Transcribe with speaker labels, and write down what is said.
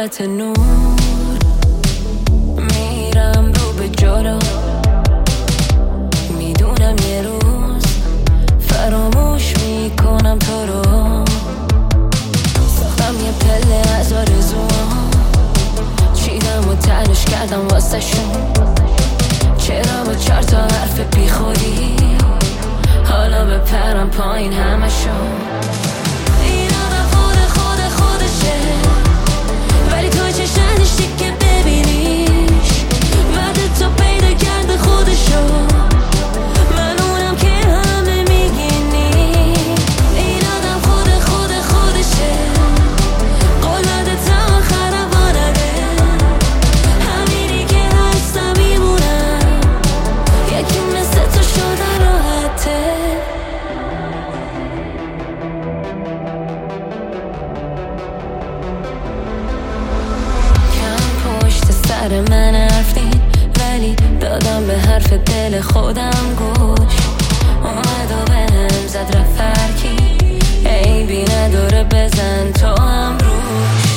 Speaker 1: صورت نور میرم رو به جلو، میدونم یه روز فراموش میکنم تو رو. ساختم یه پله از آرزوام، چیدم و تنش کردم واسه شون. چرا با 4 تا حرف بی خودی حالا بپرم پایین همشون. این آدم خودشه، ولی تو چشم نداشتی که ببینیش. بعد تو پیدا کرده خودشو، من اونم که همه میگینی. این آدم خودشه، قول داده تا آخرم وانده. همینی که هستم میمونم، یکی مثل تو شده راحته. سر من حرفین، ولی دادم به حرف دل خودم گوش. اومد و بهم زد رفت فرکی، عیبی نداره بزن تو هم روش.